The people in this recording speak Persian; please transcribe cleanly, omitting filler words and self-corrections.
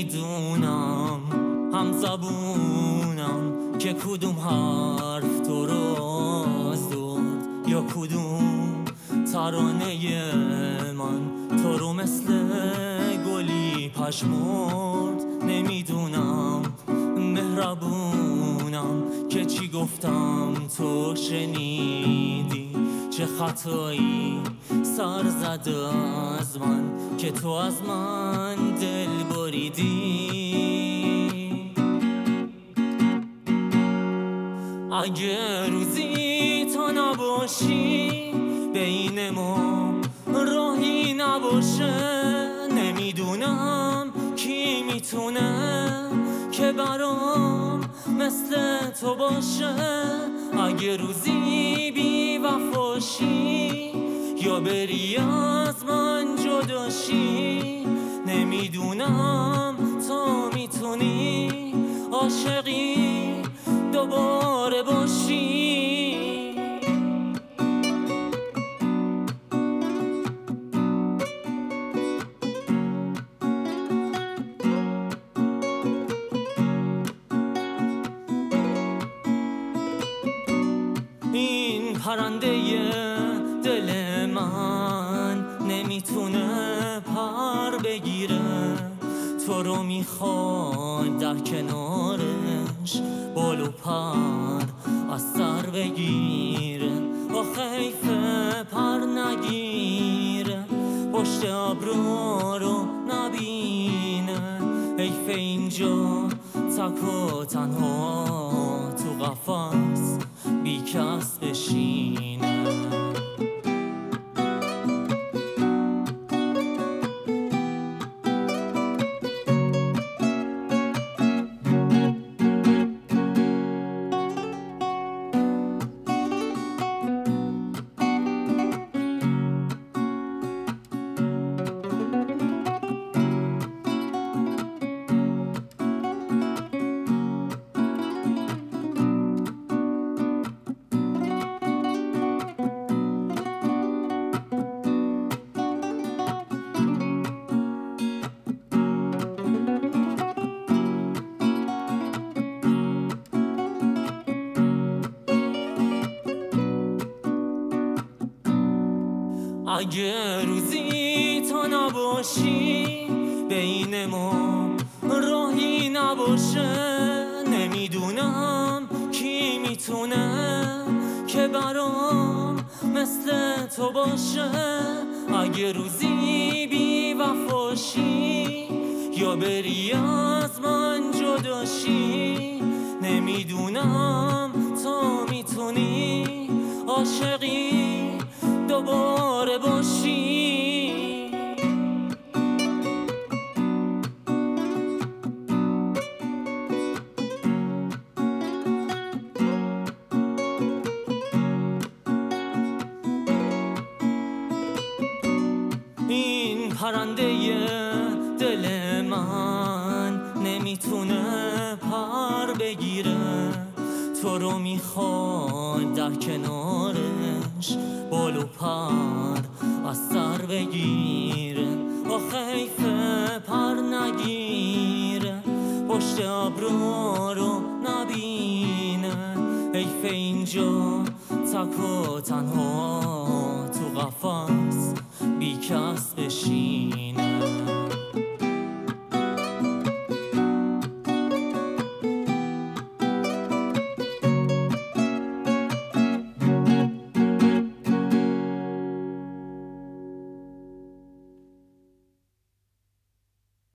نمیدونم هم زبونم که کدوم حرف تو رو زد یا کدوم ترانه من تو رو مثل گلی پشمرد. نمیدونم مهربونم که چی گفتم تو شنیدی، چه خطایی سر زده از من که تو از من دل بریدی. اگه روزی تو نباشی بین ما راهی نباشه، نمیدونم کی میتونه که برام مثل تو باشه. اگه روزی بی وفاشی یا بری از من جداشی، نمیدونم تو میتونی عاشقی دوباره باشی. این پرنده دل من نمیتونه پر بگیره، تو رو میخواد در کنارش بال و پر از سر بگیره. آخه حیفه پر نگیره پشت ابرو رو نبینه، حیفه اینجا تک و تنها تو قفس بی کس بشینه. اگه روزی تو نباشی بین ما راهی نباشه، نمیدونم کی میتونه که برام مثل تو باشه. اگه روزی بی وفاشی یا بری از من جداشی، نمیدونم تو میتونی عاشقی دوباره باشی. این پرنده دل من نمیتونه پر بگیره، تو رو میخواد در کنارش بال و پر از سر بگیره. آخه حیفه پر نگیره پشت ابرو رو نبینه، حیفه اینجا تک و تنها تو قفس بی کس بشین.